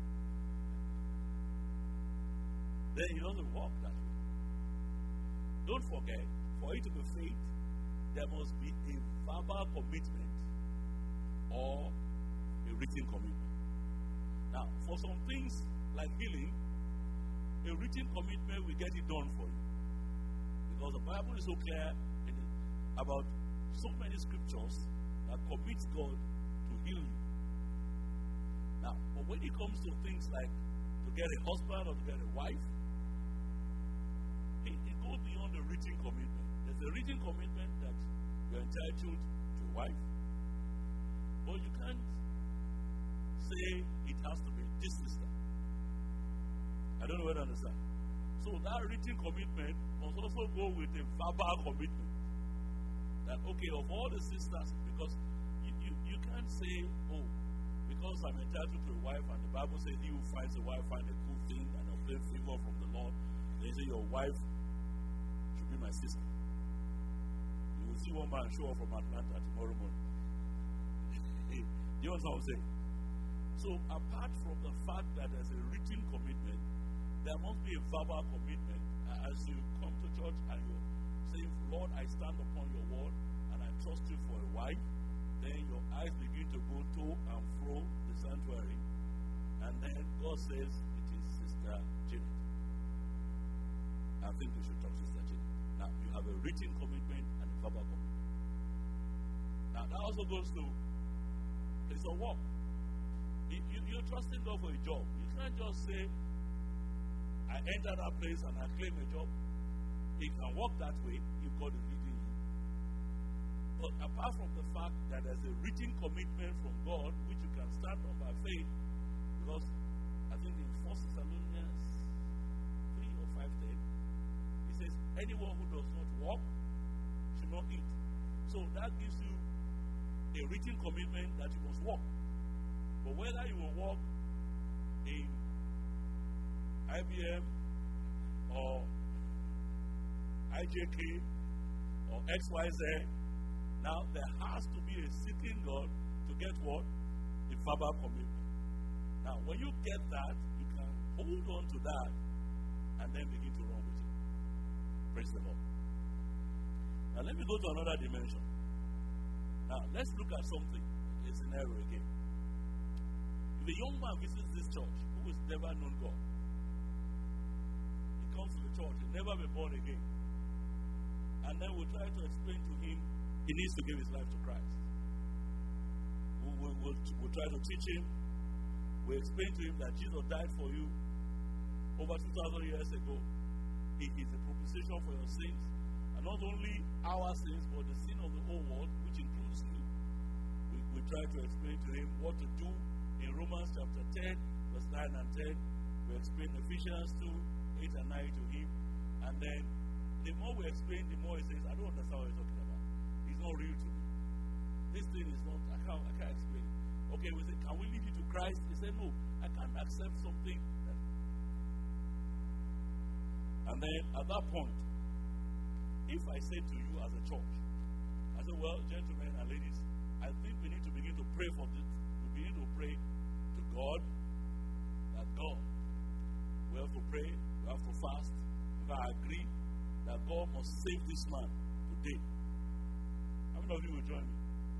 Then it doesn't work that way. Don't forget, for it to be faith, there must be a verbal commitment or a written commitment. Now, for some things like healing, a written commitment will get it done for you. Because the Bible is so clear about so many scriptures that commit God to heal you. Now, but when it comes to things like to get a husband or to get a wife, it goes beyond the written commitment. There's a written commitment that you're entitled to a wife, but you can't say it has to be this sister. I don't know whether you understand. So that written commitment must also go with a verbal commitment. That, okay, of all the sisters, because you can't say, oh, because I'm entitled to a wife and the Bible says he who finds a wife find a good thing and obtain favor from the Lord. They say your wife should be my sister. You will see one man show up from Atlanta tomorrow morning. You know what I'm saying? So apart from the fact that there's a written commitment, there must be a verbal commitment. As you come to church and you say, Lord, I stand upon your word and I trust you for a wife, then your eyes begin to go to and fro the sanctuary, and then God says it is Sister Janet. I think we should talk Sister Janet. Now you have a written commitment and a verbal commitment. Now that also goes to it's a work. You're trusting God for a job. You can't just say, I enter that place and I claim a job. It can work that way if God is leading you. But apart from the fact that there's a written commitment from God, which you can stand on by faith, because I think in 1 Thessalonians 3 or 5:10, it says, anyone who does not walk should not eat. So that gives you a written commitment that you must walk. But whether you will walk in IBM or IJK or XYZ, now there has to be a seeking God to get what? A verbal commitment. Now, when you get that, you can hold on to that and then begin to run with it. Praise the Lord. Now, let me go to another dimension. Now, let's look at something, a scenario again. If a young man visits this church who has never known God, he comes to the church, he'll never be born again. And then we'll try to explain to him he needs to give his life to Christ. We'll try to teach him. We'll explain to him that Jesus died for you over 2,000 years ago. He is the propitiation for your sins. And not only our sins, but the sin of the whole world, which includes you. We try to explain to him what to do in Romans chapter 10, verse 9 and 10. We explain Ephesians 2, 8 and 9 to him. And then the more we explain, the more he says, I don't understand what you're talking about. It's not real to me. This thing is not, I can't explain it. Okay, we say, can we lead you to Christ? He said, no, I can't accept something. And then at that point, if I say to you as a church, I say, well, gentlemen and ladies, I think we need to begin to pray for this. We begin to pray to God, that God, we have to pray, we have to fast. If I agree that God must save this man today. How many of you will join me?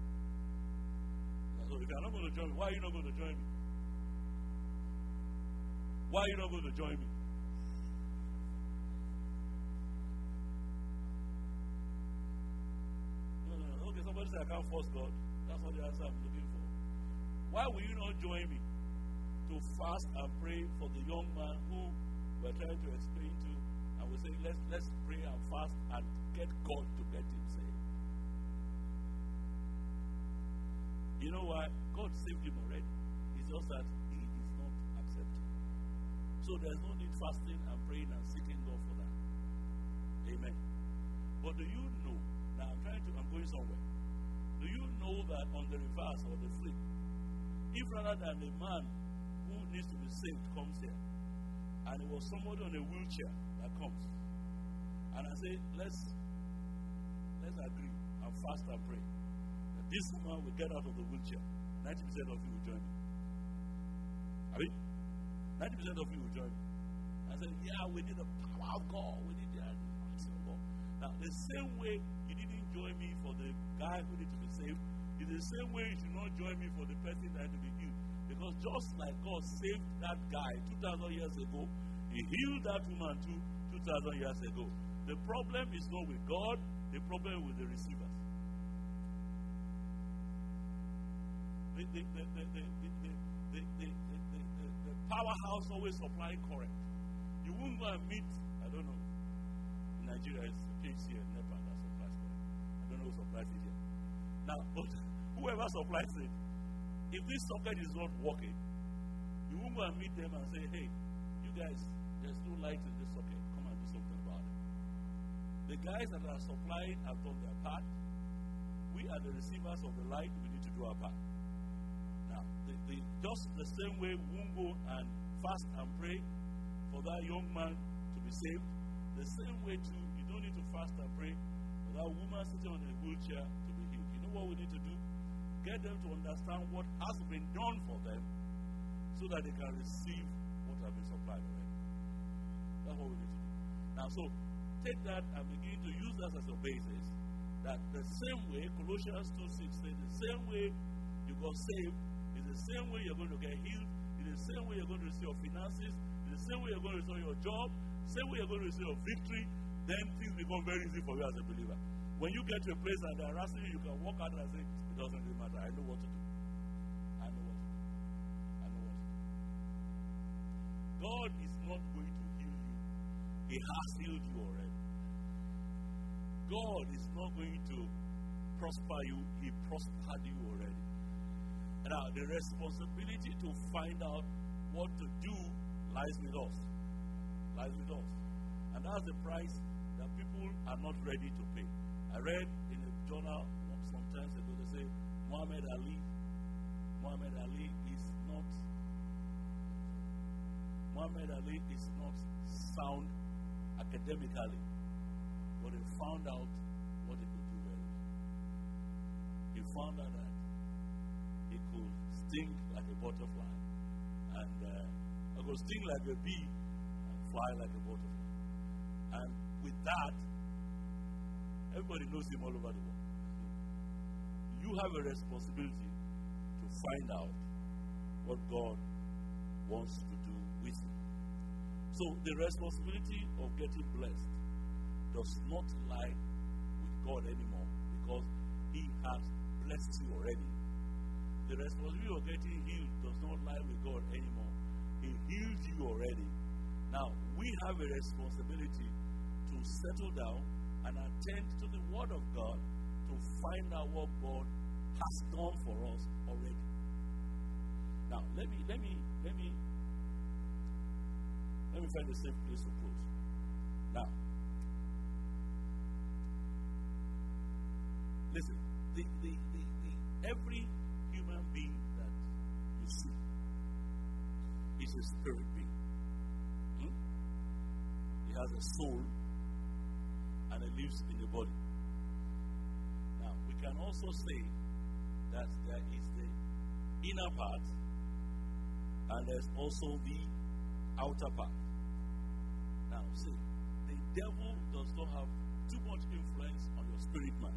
So if you are not going to join me, why are you not going to join me? Why are you not going to join me? No. Okay, somebody say I can't force God. That's not the answer I'm looking for. Why will you not join me to fast and pray for the young man who we're trying to explain to? And we say let's pray and fast and get God to get him saved. You know why? God saved him already. It's just that he is not accepting. So there's no need fasting and praying and seeking God for that. Amen. But do you know? Now I'm going somewhere. Do you know that on the reverse or the flip, if rather than a man who needs to be saved comes here, and it was somebody on a wheelchair that comes, and I say, let's agree and fast and pray that this woman will get out of the wheelchair. 90% of you will join me. I mean, 90% of you will join me. I said, yeah, we need the power of God. We need the anointing of God. Now, the same way you didn't join me for the guy who needs to be saved, it's the same way you should not join me for the person that had to be healed. Because just like God saved that guy 2,000 years ago, He healed that woman too 2,000 years ago. The problem is not with God, the problem is with the receivers. The powerhouse always supplying correct. You won't go and meet, I don't know, in Nigeria it's a PhD in Nepal that supplies correct. I don't know who supplies it here. Now, but whoever supplies it, if this socket is not working, you won't go and meet them and say, hey, you guys, there's no light in this socket. Come and do something about it. The guys that are supplying have done their part. We are the receivers of the light. We need to do our part. Now, just the same way we won't go and fast and pray for that young man to be saved, the same way too, you don't need to fast and pray for that woman sitting on a wheelchair to be healed. You know what we need to do? Get them to understand what has been done for them so that they can receive what has been supplied already. That's what we need to do. Now, so take that and begin to use that as a basis. That the same way, Colossians 2:6 says, the same way you got saved is the same way you're going to get healed, is the same way you're going to receive your finances, is the same way you're going to receive your job, same way you're going to receive your victory. Then things become very easy for you as a believer. When you get to a place and they're harassing you, you can walk out and say, it doesn't really matter. I know what to do. I know what to do. I know what to do. God is not going to heal you. He has healed you already. God is not going to prosper you. He prospered you already. Now, the responsibility to find out what to do lies with us. Lies with us. And that's the price that people are not ready to pay. I read in a journal some time ago, they say Muhammad Ali is not sound academically, but he found out what he could do very well. He found out that he could sting like a butterfly, and could sting like a bee and fly like a butterfly. And with that, everybody knows him all over the world. You have a responsibility to find out what God wants to do with you. So the responsibility of getting blessed does not lie with God anymore because He has blessed you already. The responsibility of getting healed does not lie with God anymore. He healed you already. Now, we have a responsibility to settle down and attend to the Word of God to find out what God has done for us already. Now, let me find a safe place to close. Now, listen. Every human being that you see is a spirit being. He has a soul and it lives in the body. Now, we can also say that there is the inner part and there's also the outer part. Now, see, the devil does not have too much influence on your spirit man.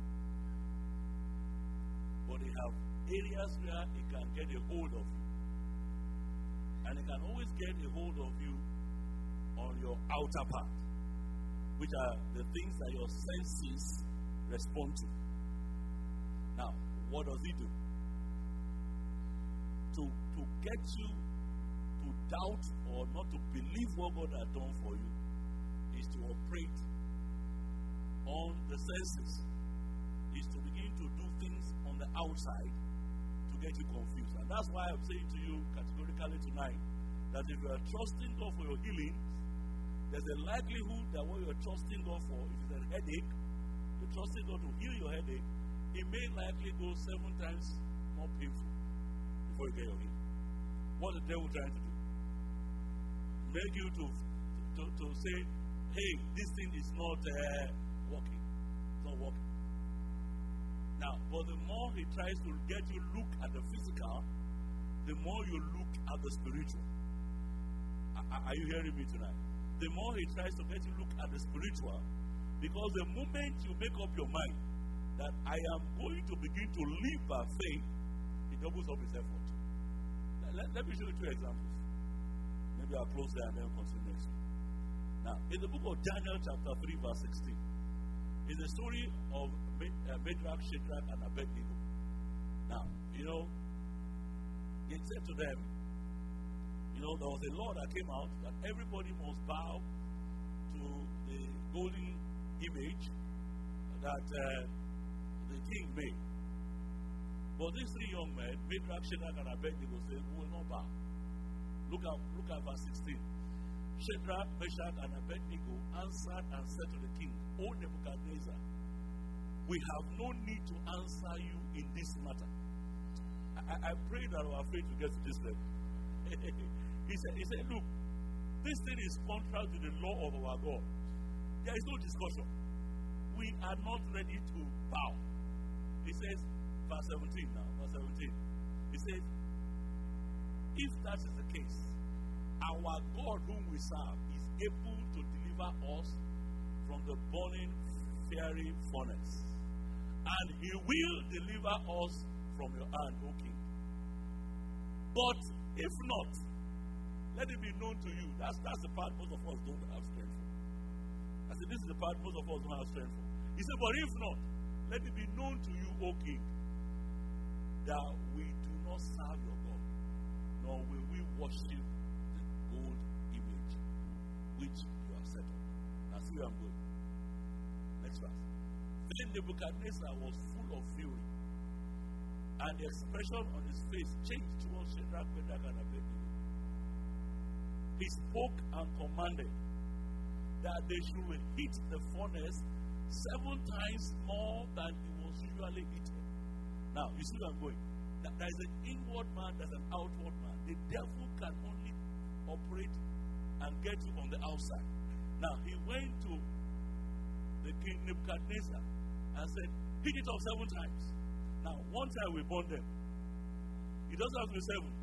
But they have areas where it can get a hold of you. And it can always get a hold of you on your outer part, which are the things that your senses respond to. Now, what does he do? To get you to doubt or not to believe what God has done for you is to operate on the senses, is to begin to do things on the outside to get you confused. And that's why I'm saying to you categorically tonight that if you are trusting God for your healing, there's a likelihood that what you're trusting God for, if it's a headache, you're trusting God to heal your headache, it may likely go 7 times more painful before you get your healing. What the devil trying to do? Make you to say, hey, this thing is not working. It's not working. Now, but the more he tries to get you look at the physical, the more you look at the spiritual. Are you hearing me tonight? The more he tries to get you look at the spiritual, because the moment you make up your mind that I am going to begin to live by faith, he doubles up his effort. Let me show you 2 examples. Maybe I'll close there and then continue next week. Now, in the book of Daniel chapter 3 verse 16, is the story of Meshach, Shadrach, and Abednego. Now, he said to them, there was a law that came out that everybody must bow to the golden image that the king made. But these 3 young men, Meshach, Shadrach, and Abednego, said, we will not bow. Look at verse 16. Shadrach, Meshach, and Abednego answered and said to the king, O Nebuchadnezzar, we have no need to answer you in this matter. I pray that our faith will get to this level. He said, look, this thing is contrary to the law of our God. There is no discussion. We are not ready to bow. He says, verse 17 now, verse 17. He says, if that is the case, our God whom we serve is able to deliver us from the burning fiery furnace. And he will deliver us from your hand, O king. But if not, let it be known to you. That's the part most of us don't have strength for. I said, this is the part most of us don't have strength for. He said, but if not, let it be known to you, O king, that we do not serve your God, nor will we worship the gold image which you have set up. Now see where I'm going. Next verse. Then Nebuchadnezzar was full of fury, and the expression on his face changed towards Shadrach, Meshach, and Abednego. He spoke and commanded that they should heat the furnace 7 times more than it was usually heated. Now, you see where I'm going. There is an inward man, there's an outward man. The devil can only operate and get you on the outside. Now, he went to the king Nebuchadnezzar and said, heat it up 7 times. Now, one time we burn them. It doesn't have to be 7.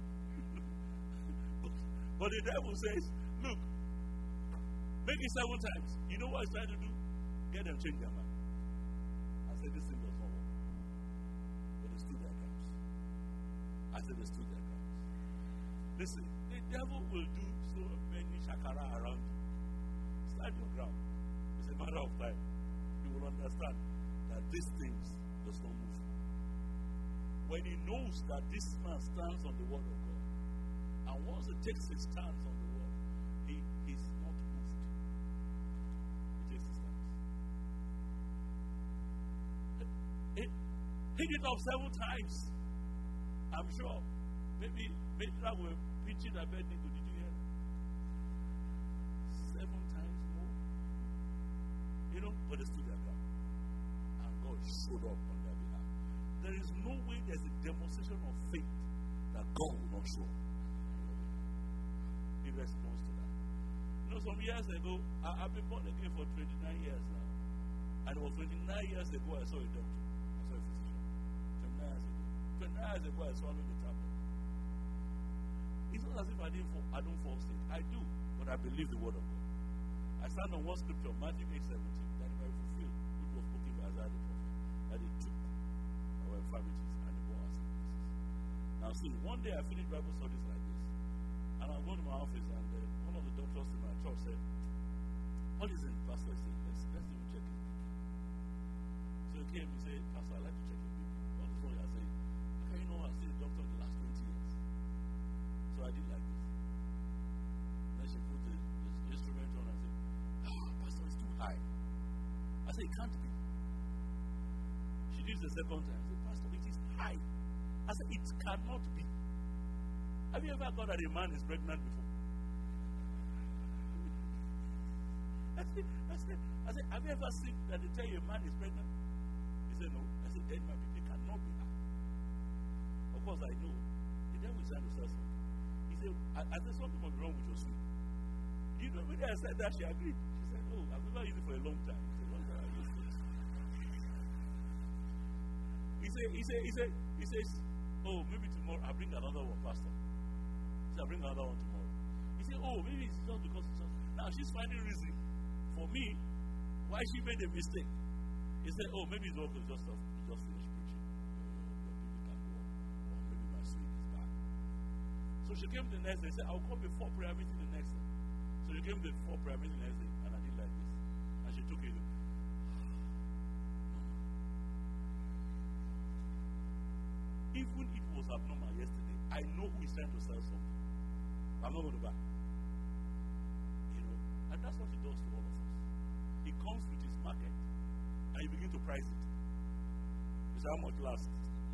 But the devil says, look, make it 7 times. You know what he's trying to do? Get them change their mind. I said, this thing does not work. But they stood their grounds. I said, they stood their grounds. Listen, the devil will do so many shakara around you. Stand your ground. It's a matter of time. You will understand that these things does not move. When he knows that this man stands on the word of God, and once he takes his stance on the word, he is not moved. He takes his stance. Hit it up 7 times. I'm sure. Maybe Meshach were preaching Abednego. Did you hear that? 7 times more. But they stood their ground. And God showed up on their behalf. There is no way there's a demonstration of faith that God will not show up. In response to that. Some years ago, I've been born again for 29 years now. And it was 29 years ago I saw a doctor. I saw a physician. 29 years ago. 29 years ago I swallowed the tablet. It's not as if I don't fall sick. I do, but I believe the word of God. I stand on one scripture, Matthew 8:17, that it might be fulfilled, which was spoken by Isaiah the prophet, that he took our infirmities and he bore our sicknesses. Now see, one day I finished Bible studies like this, and I was going to my office, and one of the doctors in my church said, "What is it, Pastor?" I said, let's even check his BP. So he came and said, "Pastor, I'd like to check your BP." What is wrong? I said, "How can you know I've seen a doctor in the last 20 years?" So I did like this. Then she put the instrument on and said, "Pastor, it's too high." I said, "It can't be." She did the second time. I said, "Pastor, it is high." I said, "It cannot be." Have you ever thought that a man is pregnant before? I said, "Have you ever seen that they tell you a man is pregnant?" He said, "No." I said, "Then my baby cannot be high." Of course, I know. The devil is trying to sell something. He said, I said, "Something must be wrong with your sleep." You know, when I said that, she agreed. She said, "Oh, I've never used it for a long time." He said, "Long time I used it." He says, "Oh, maybe tomorrow I'll bring another one, Pastor." He said, "I'll bring another one tomorrow." He said, "Oh, maybe it's just because it's just..." Now she's finding reason for me why she made a mistake. He said, "Oh, maybe it's also just finished preaching. Your people can go on. Or maybe my sleep is bad." So she came the next day and said, "I'll come before prayer meeting the next day." So she came before prayer meeting the next day, and I did like this. And she took it. Even if it was abnormal yesterday, I know who is trying to sell something. I'm not going to buy. You know, and that's what he does to all of us. He comes with his market, and you begin to price it. He says, "How much last?"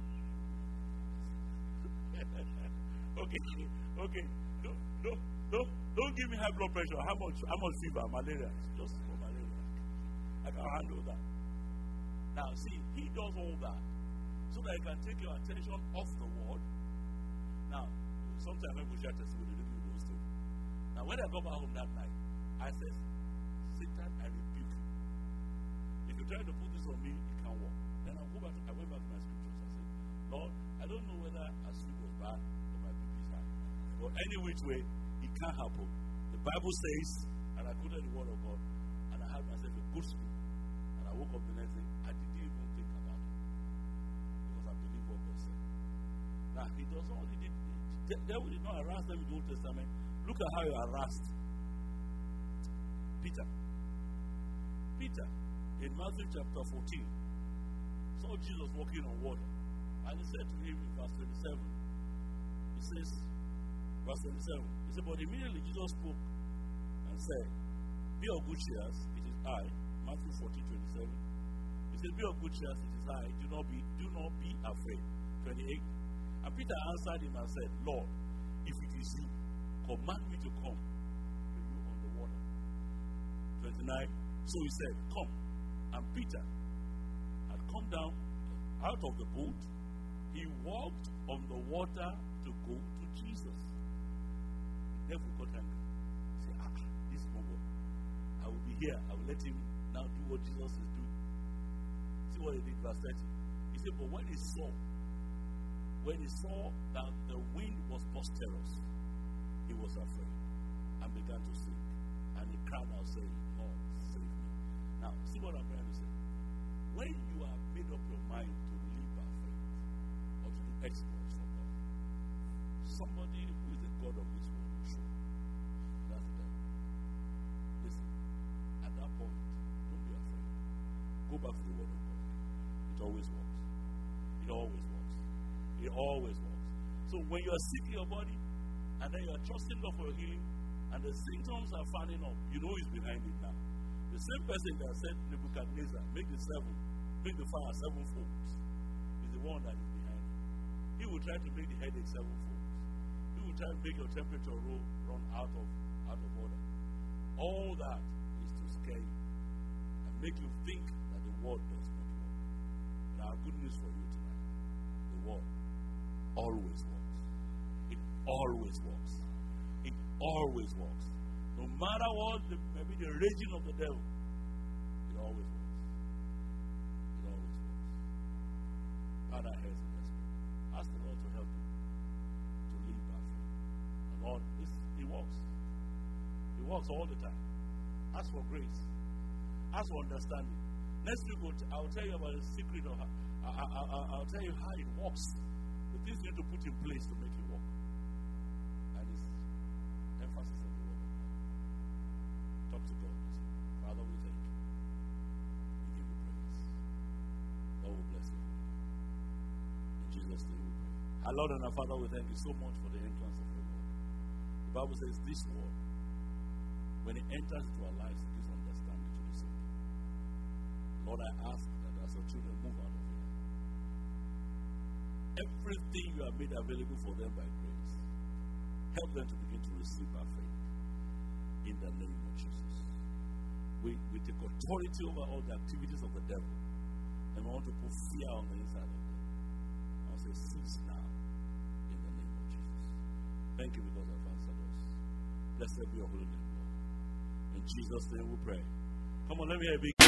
Okay. Don't give me high blood pressure. How much fever? Malaria. It's just for malaria. I can handle that. Now, see, he does all that so that he can take your attention off the word. Now, sometimes when we share testimony, they give you those stories. Now, when I got back home that night, I said, "Satan, I rebuke you. If you try to put this on me, it can't work." Then I went back to my scriptures. I said, "Lord, I don't know whether a sleep was bad or my BP is high. But any which way, it can't happen. The Bible says," and I quoted the word of God, and I had myself a good sleep. And I woke up the next day, I didn't even think about it. Because I believe what God said. Now, he does not only did the devil did not harass them in the Old Testament. Look at how he harassed Peter. Peter, in Matthew chapter 14, saw Jesus walking on water. And he said to him in verse 27, he says, verse 27, he said, "But immediately Jesus spoke and said, 'Be of good cheer, it is I.'" Matthew 14:27. He said, "Be of good cheer, it is I. Do not be afraid." 28. And Peter answered him and said, "Lord, if it is you, command me to come to you on the water." 29. So he said, "Come." And Peter had come down out of the boat. He walked on the water to go to Jesus. The devil got angry. He said, "This small boy, I will be here. I will let him now do what Jesus is doing." See what he did, verse 30. He said, "But when he saw that the wind was boisterous, he was afraid and began to sink. And he cried out, saying, 'Lord, save me.'" Now, see what I'm trying to say. When you have made up your mind to live by faith or to do exploits for God, somebody who is the God of this world will show. That's the devil. Listen, at that point, don't be afraid. Go back to the word of God. It always works. It always works. It always works. So when you are sick in your body, and then you are trusting God for your healing, and the symptoms are fanning up, you know He's behind it now. The same person that said Nebuchadnezzar, make the fire 7 folds, is the one that is behind it. He will try to make the headache 7 folds. He will try to make your temperature run out of order. All that is to scare you and make you think that the word does not work. But I have good news for you tonight. The word always works. It always works. It always works. No matter what maybe the raging of the devil, it always works. It always works. Father, here's the message. Ask the Lord to help you to live by faith. And Lord, He works. He works all the time. Ask for grace. Ask for understanding. Next week, I'll tell you about the secret of I'll tell you how it works. The things you need to put in place to make it work. And it's emphasis on the word of God. Talk to God. Father, we thank you. We give you praise. Lord, we bless you. In Jesus' name we pray. Our Lord and our Father, we thank you so much for the entrance of your word. The Bible says this word, when it enters into our lives, it gives understanding to the simple. Lord, I ask that as your children move out of here, everything you have made available for them by grace, help them to begin to receive by faith. In the name of Jesus. We take authority over all the activities of the devil, and we want to put fear on the inside of them. I will say, cease now, in the name of Jesus. Thank you because I've answered us. Blessed be your holy name, Lord. In Jesus' name we pray. Come on, let me hear a big.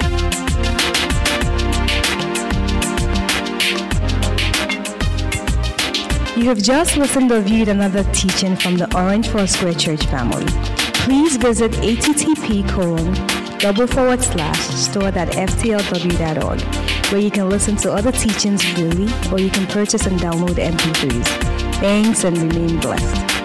You have just listened or viewed another teaching from the Orange Foursquare Church family. Please visit http://store.ftlw.org, where you can listen to other teachings freely, or you can purchase and download MP3s. Thanks and remain blessed.